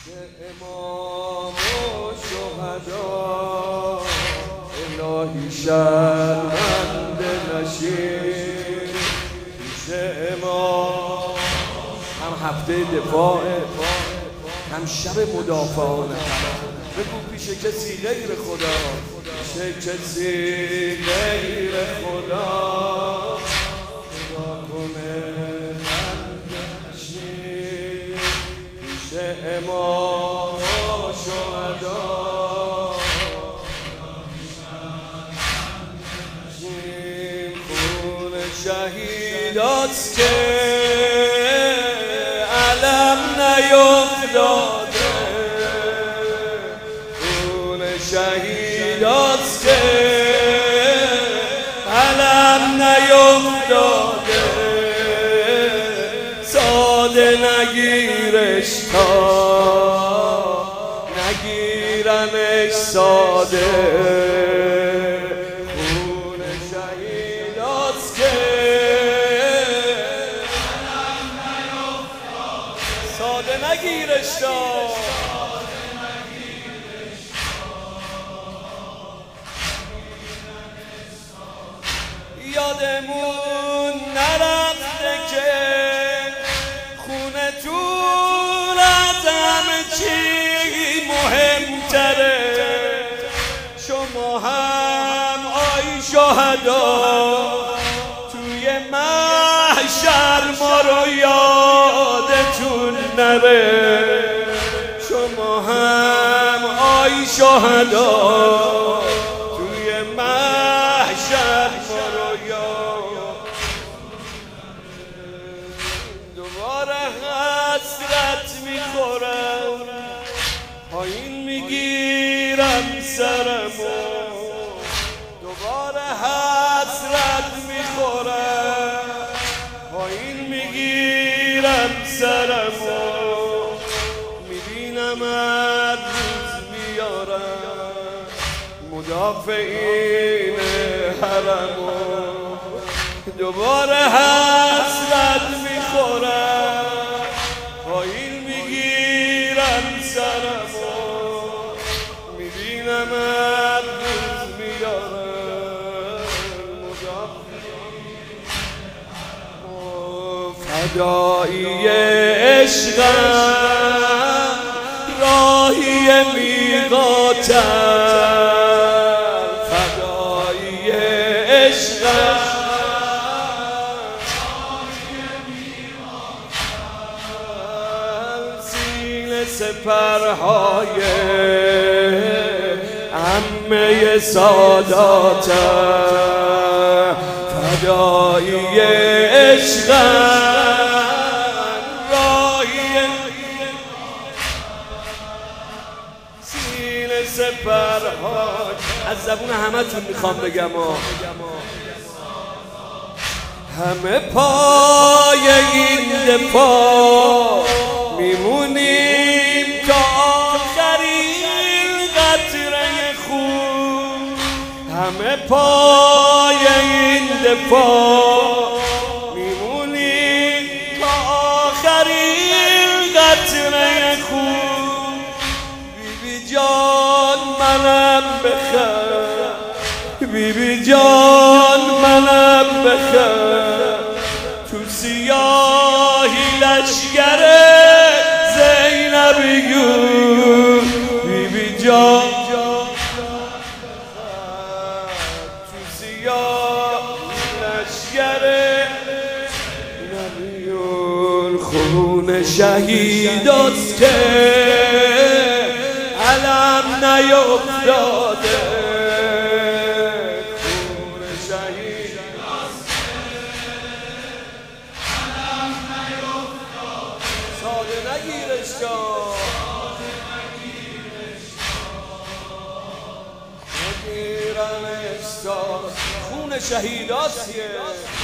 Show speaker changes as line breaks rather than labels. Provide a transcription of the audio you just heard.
امام و شهدا الهی شرمنده نشین پیش امام. هم هفته دفاع، هم شب مدافعانه. بگو پیش کسی غیر خدا، پیش کسی غیر خدا کنه نشین پیش امام و شهدا. خون شهیداست که علم نیفتاده، خون شهیداست که علم نیفتاده. ساده نگیرش تا نگیرمش ساده. خون شهیداست که علم نیفتاده، ساده نگیرش تا یادمون نرفته که خونتون از همه چی مهمتره. شما هم آی شهدا توی محشر ما رو یادتون نره. شما هم آی شهدا توی محشر ما رو یادتون نره. دوباره حسرت میخورم، پایین میگیرم سرمو. دوباره حسرت میخورم، پایین میگیرم سرمو. میبینم هر روز میارم مدافعین حرمو. دوباره حسرت میخورم، پایین میگیرم سرمو. میبینم هر روز میارم مدافعین حرمو. فدایی عشقم راهی میقاتم، فدایی عشقم سینه سپرهای عمه ساداتم. فدایی عشقم راهی سینه سپرهای. از زبون همه تون میخوام بگم همه پای این دفاع میمونیم تا آخرین قطره خون. همه پای این دفاع میمونیم تا آخرین قطره خون. بیبی جان منم بخیر، بیبی جان منم بخیر. تو سیاهی لشگر زینبیون بیبی جان تو سیاهی لشگر زینبیون. خون شهیداست که علم نیفتاده. خون شهیداست علم نیفتاده، ساده نگیرش نگیرمش تا. خون شهیداست